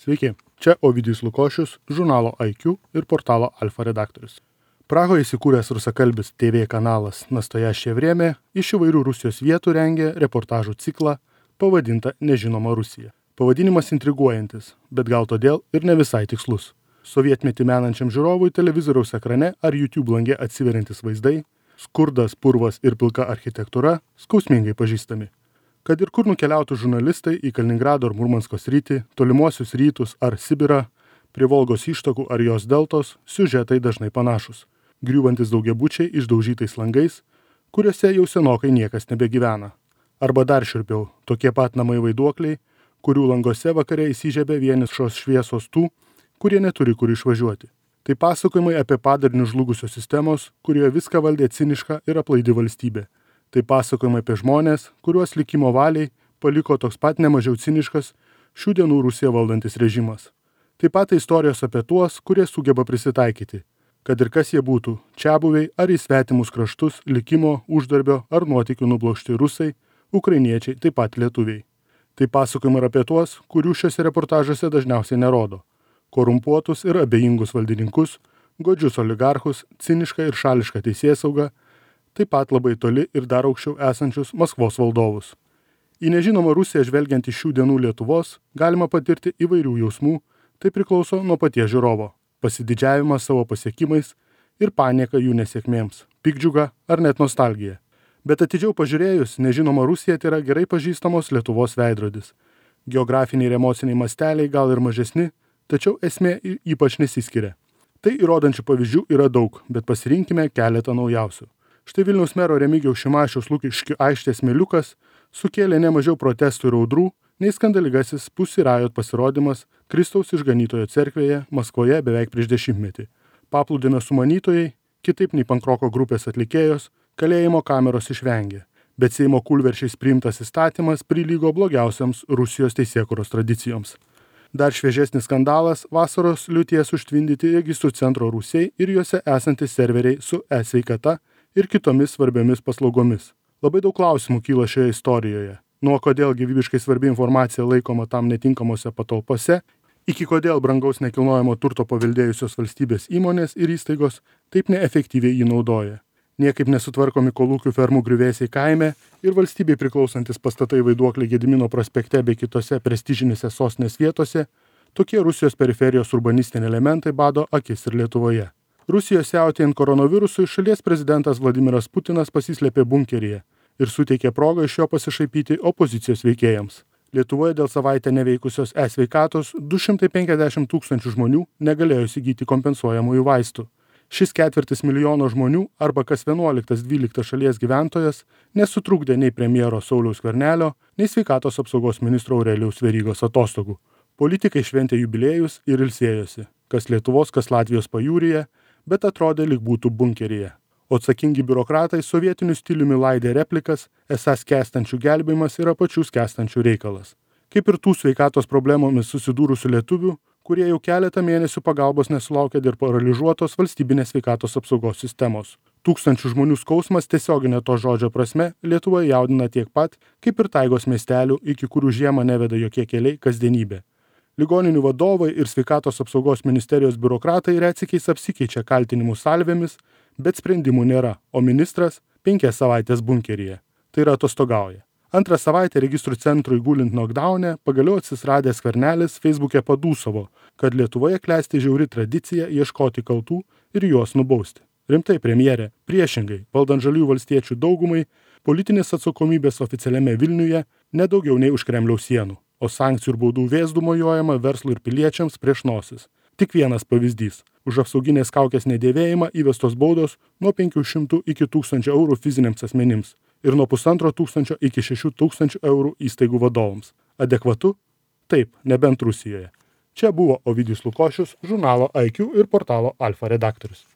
Sveiki, čia Ovidijus Lukošius, žurnalo IQ ir portalo Alfa redaktorius. Prahoje įsikūręs rusakalbis TV kanalas Nastojaščia Vremė iš įvairių Rusijos vietų rengia reportažų ciklą pavadintą Nežinoma Rusija. Pavadinimas intriguojantis, bet gal todėl ir ne visai tikslus. Sovietmetį menančiam žiūrovui televizoriaus ekrane ar YouTube lange atsiveriantis vaizdai, skurdas, purvas ir pilka architektūra skausmingai pažįstami. Kad ir kur nukeliautų žurnalistai į Kaliningrado ar Murmansko sritį, tolimuosius rytus ar Sibirą, prie Volgos ištakų ar jos deltos, siužetai dažnai panašus. Griūvantis daugiabučiai išdaužytais langais, kuriuose jau senokai niekas nebegyvena. Arba dar šiurpiau, tokie pat namai vaiduokliai, kurių langose vakare įsižiebia vienišos šviesos tų, kurie neturi kur išvažiuoti. Tai pasakojimai apie padarinius žlugusios sistemos, kurioje viską valdė ciniška ir aplaidi valstybė. Tai pasakojimai apie žmonės, kuriuos likimo valiai paliko toks pat nemažiau ciniškas šių dienų Rusiją valdantis režimas. Taip pat istorijos apie tuos, kurie sugeba prisitaikyti, kad ir kas jie būtų, čiabuviai ar į svetimus kraštus, likimo, uždarbio ar nuotykių nublokšti rusai, ukrainiečiai, taip pat lietuviai. Tai pasakojimai ir apie tuos, kurių šiuose reportažuose dažniausiai nerodo. Korumpuotus ir abejingus valdininkus, godžius oligarchus, cinišką ir šališką teisėsaugą, taip pat labai toli ir dar aukščiau esančius Maskvos valdovus. Į nežinomą Rusiją žvelgiant iš šių dienų Lietuvos galima patirti įvairių jausmų, tai priklauso nuo paties žiūrovo, pasididžiavimas savo pasiekimais ir panieka jų nesėkmėms, piktdžiuga ar net nostalgija. Bet atidžiau pažiūrėjus, nežinoma Rusija tai yra gerai pažįstamos Lietuvos veidrodis. Geografiniai ir emociniai masteliai gal ir mažesni, tačiau esmė ypač nesiskiria. Tai įrodančių pavyzdžių yra daug, bet pasirinkime keletą naujausių. Štai Vilniaus mero Remigijaus Šimašiaus Lukiškių aikštės smėliukas sukėlė ne mažiau protestų ir audrų, nei skandaligasis Pussy Riot pasirodymas Kristaus išganytojo cerkvėje Maskvoje beveik prieš 10-metį. Paplūdimio sumanytojai, kitaip nei pankroko grupės atlikėjos, kalėjimo kameros išvengė, bet Seimo kūlversčiais priimtas įstatymas prilygo blogiausiams Rusijos teisėkūros tradicijoms. Dar šviežesnis skandalas vasaros liūties užtvindyti registrų centro rūsiai ir juose esantys serveriai su e-sveikata ir kitomis svarbiomis paslaugomis. Labai daug klausimų kyla šioje istorijoje. Nuo kodėl gyvybiškai svarbi informacija laikoma tam netinkamose patalpose, iki kodėl brangaus nekilnojamo turto paveldėjusios valstybės įmonės ir įstaigos taip neefektyviai jį naudoja. Niekaip nesutvarkomi kolūkių fermų griuvėsiai kaime ir valstybei priklausantis pastatai vaiduokliai Gedimino prospekte bei kitose prestižinėse sostinės vietose, tokie Rusijos periferijos urbanistiniai elementai bado akis ir Lietuvoje. Rusijos siautėjant koronavirusui šalies prezidentas Vladimiras Putinas pasislėpė bunkeryje ir suteikė progą iš jo pasišaipyti opozicijos veikėjams. Lietuvoje dėl savaitę neveikusios e-sveikatos 250 000 žmonių negalėjo įsigyti kompensuojamųjų vaistų. Šis 250 000 žmonių arba kas 11-12 šalies gyventojas nesutrukdė nei premjero Sauliaus Skvernelio, nei sveikatos apsaugos ministro Aurelijaus Verygos atostogų. Politikai šventė jubiliejus ir ilsėjosi, kas Lietuvos, kas Latvijos pajūryje, bet atrodė lyg būtų bunkeryje. O atsakingi biurokratai sovietiniu stiliumi laidė replikas, esą skęstančių gelbėjimas yra pačių skęstančių reikalas. Kaip ir tų sveikatos problemomis susidūrusių lietuvių, kurie jau keletą mėnesių pagalbos nesulaukė dėl paralyžiuotos valstybinės sveikatos apsaugos sistemos. Tūkstančių žmonių skausmas tiesioginė to žodžio prasme Lietuvoje jaudina tiek pat, kaip ir taigos miestelių, iki kurių žiemą neveda jokie keliai kasdienybė. Ligoninių vadovai ir sveikatos apsaugos ministerijos biurokratai retsykiais apsikeičia kaltinimų salvėmis, bet sprendimų nėra, o ministras 5 savaitės bunkeryje. Tai yra atostogauja. Antrą savaitę registrų centrui gulint knockdowne pagaliau atsisradęs Skvernelis Facebook'e padūsavo, kad Lietuvoje klesti žiauri tradicija ieškoti kaltų ir juos nubausti. Rimtai, premjerė, priešingai, valdant žaliųjų valstiečių daugumai, politinės atsakomybės oficialiame Vilniuje nedaugiau nei už Kremliaus sienų, o sankcijų ir baudų vėzdų mojuojama verslui ir piliečiams prieš nosis. Tik vienas pavyzdys. Už apsauginės kaukės nedėvėjimą įvestos baudos nuo 500 iki 1000 eurų fiziniams asmenims ir nuo 1500 iki 6000 eurų įstaigų vadovams. Adekvatu? Taip, nebent Rusijoje. Čia buvo Ovidijus Lukošius, žurnalo IQ ir portalo Alfa redaktorius.